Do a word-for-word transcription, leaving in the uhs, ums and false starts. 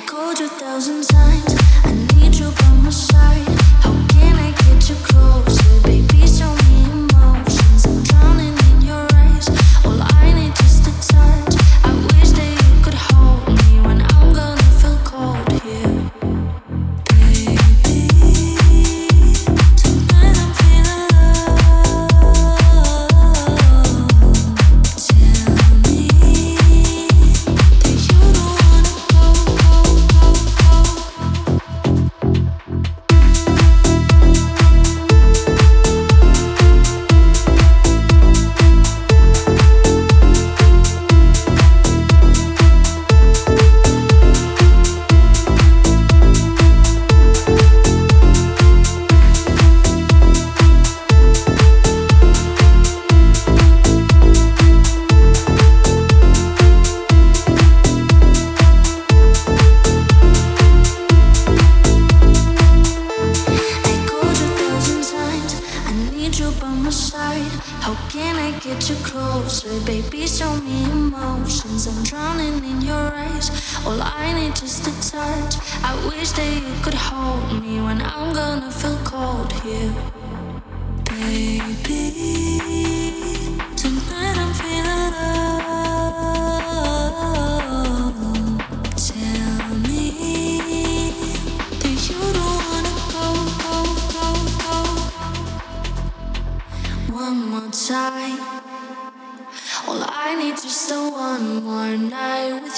called you a thousand times. I need you by my side. How can I get you closer, baby? Show me emotions. I'm drowning in your eyes. All I need is the touch. I wish that you could hold me when I'm gonna feel cold here, baby. Tonight I'm feeling love. Tell me that you don't wanna go, go, go, go. How can I get you closer, baby? Show me emotions. I'm drowning in your eyes. All I need is the touch. I wish that you could hold me when I'm gonna feel cold here, baby. Tonight I'm feeling love. Tell me that you don't wanna go, go, go, go. One more time. All I need is the one more night with